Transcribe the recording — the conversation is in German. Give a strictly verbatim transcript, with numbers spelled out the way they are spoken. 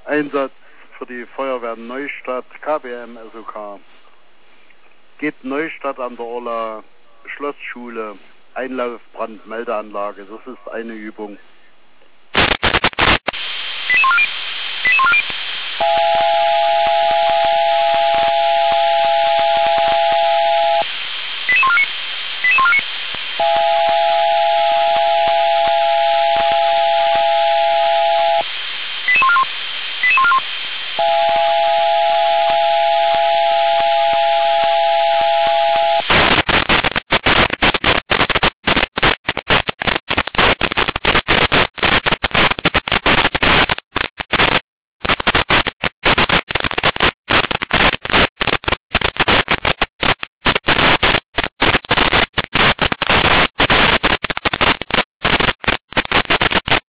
Einsatz für die Feuerwehr Neustadt, K B M S O K. Geht Neustadt an der Orla, Schlossschule, Einlaufbrandmeldeanlage. Das ist eine Übung.